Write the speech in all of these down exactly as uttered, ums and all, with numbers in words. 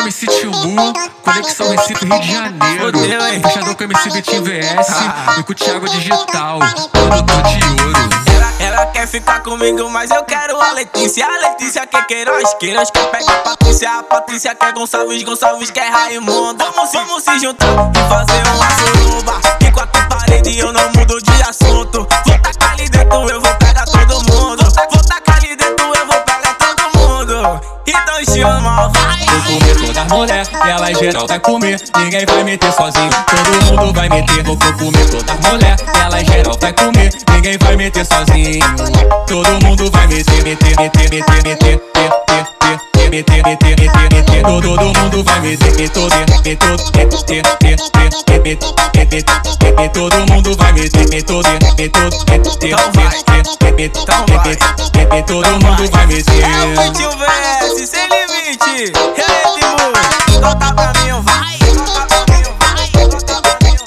M C Timbu, Conexão Recife, Rio de Janeiro. Fodeu, hein? Fechador com M C Vitinho V S e com o Thiago Digital, produtor de ouro. Ela, ela quer ficar comigo, mas eu quero a Letícia. A Letícia quer Queiroz, Queiroz quer pegar a Patrícia. A Patrícia quer Gonçalves, Gonçalves quer Raimundo. Vamos, vamos se juntar e fazer uma suruba. E quatro paredes eu não mudo de assunto. Vou tacar ali dentro, eu vou pegar todo mundo. Vou tacar ali dentro, eu vou pegar todo mundo. Então chama, vai. Vou comer todas as mulheres, ela em geral vai comer. Ninguém vai meter sozinho, todo mundo vai meter. Vou comer todas as mulheres, ela em geral vai comer. Ninguém vai meter sozinho, todo mundo vai meter, meter, meter, meter, meter, meter, meter, meter, meter, meter. Todo mundo vai meter, meter, meter, meter, meter, meter, meter. Todo mundo vai meter, meter, meter, meter, meter, meter. Todo mundo vai meter. É o Vitinho V S, sem limite. Ritmo, toca pra mim, vai. Toca pra mim, vai. Toca pra mim,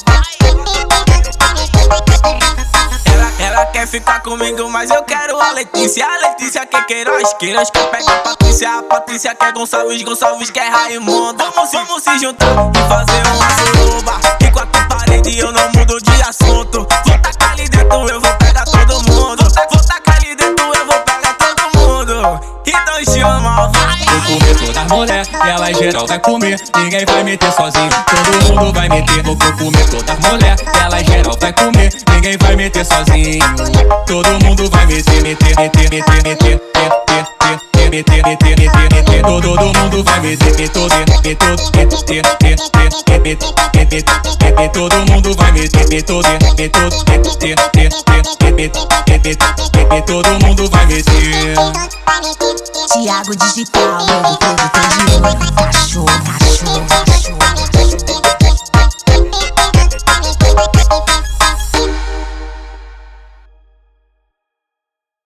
vai. Ela, ela quer ficar comigo, mas eu quero a Letícia. A Letícia quer Queiroz, Queiroz quer pegar a Patrícia. A Patrícia quer Gonçalves, Gonçalves quer Raimundo. Vamos, vamos se juntar e fazer uma suruba. E quatro paredes eu não mudo de assunto. Vou tacar ali dentro, eu vou pegar todo mundo. Vou tacar ali dentro, eu vou pegar todo mundo. Então chama, vai. Vou comer todas as mulheres, ela em geral vai comer. Ninguém vai meter sozinho, todo mundo vai meter. Vou comer todas as mulheres, ela em geral vai comer. Ninguém vai meter sozinho, todo mundo vai meter, meter, meter, meter, meter, meter, meter, meter, meter, meter. Todo mundo vai meter, meter, meter, meter, meter, meter, meter. Todo mundo vai meter, meter, meter, meter, meter, meter. Todo mundo vai meter. Thiago Digital, novo produtor de ouro.